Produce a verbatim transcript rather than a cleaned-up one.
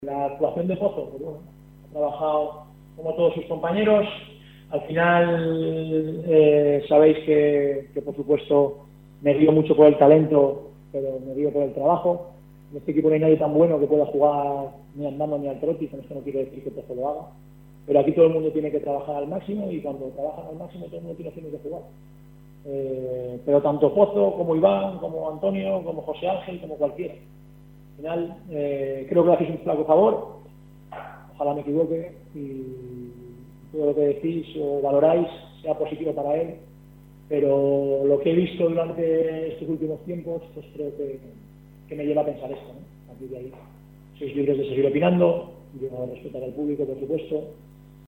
La actuación de Pozo, pues bueno, ha trabajado como todos sus compañeros. Al final eh, sabéis que, que, por supuesto, me río mucho por el talento, pero me río por el trabajo. En este equipo no hay nadie tan bueno que pueda jugar ni andando ni al trote, con esto no quiere decir que Pozo lo haga. Pero aquí todo el mundo tiene que trabajar al máximo y cuando trabajan al máximo todo el mundo tiene opciones de jugar. Eh, pero tanto Pozo como Iván, como Antonio, como José Ángel, como cualquiera. Al final, eh, creo que le hacéis un flaco favor, ojalá me equivoque, y todo lo que decís o valoráis sea positivo para él, pero lo que he visto durante estos últimos tiempos, pues creo que, que me lleva a pensar esto, ¿no? A partir de ahí, sois libres de seguir opinando, yo respetaré al público, por supuesto,